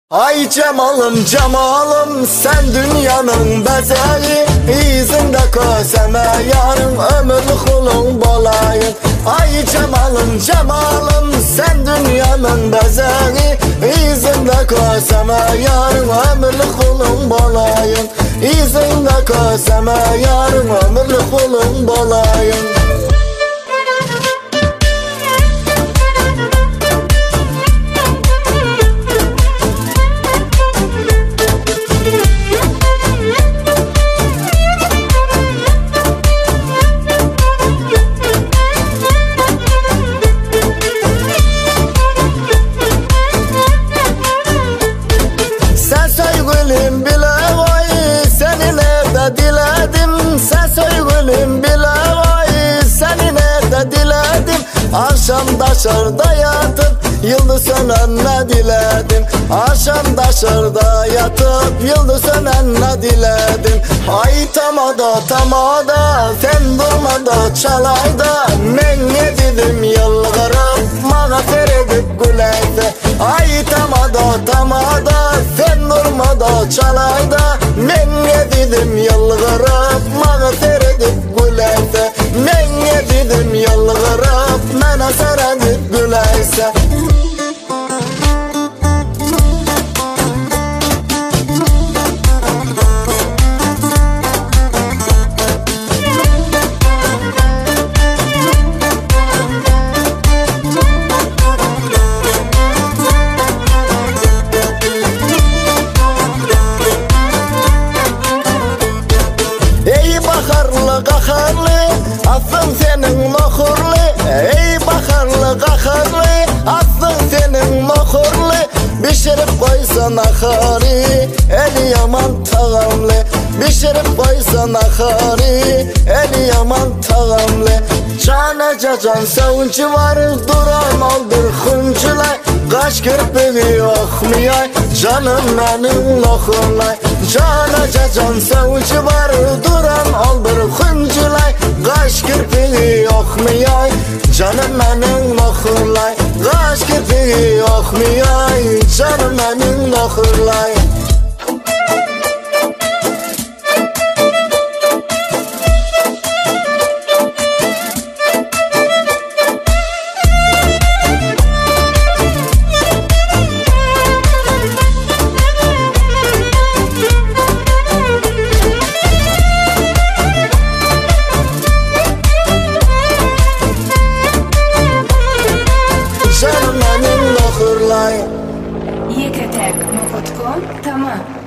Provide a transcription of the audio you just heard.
Ay cemalım cemalım sen dünyanın bezeyi, İzinde köseme yarın ömürlük kulun balayın. Ay cemalım cemalım sen dünyanın bezeyi, İzinde köseme yarın ömürlük kulun balayın. İzinde köseme yarın ömürlük kulun balayın. Sevgilim bile vay seni nerede diledim, sen sevgilim bile vay seni nerede diledim. Akşam dışarıda yatıp yıldız sönenle diledim, akşam dışarıda yatıp yıldız sönenle diledim. Ay tamada tamada sen durmada çalayda, men ne dedim yılgırıp mağafer edip güleyde. Ay tamada tamada sen durmada çalayda, men ne dedim yılgırıp mağafer edip güleyde. Men ne dedim yılgırıp mena ser edip güleyse. Baharlı qaharlı aslın senin mokurlu, ey baharlı qaharlı aslın senin mokurlu. Pişirip koysan ahari eli yaman tağamlı, pişirip koysan ahari eli yaman tağamlı. Cana can savuncu var duran aldır hıncılay, kaş kirpiği okmayay canım benim lokunlay. Cana can savuncu var duran aldır hıncılay, kaş kirpiği okmayay canım benim lokunlay. Kaş kirpiği okmayay canım benim lokunlay. Yeketek Mohotkon, tamam.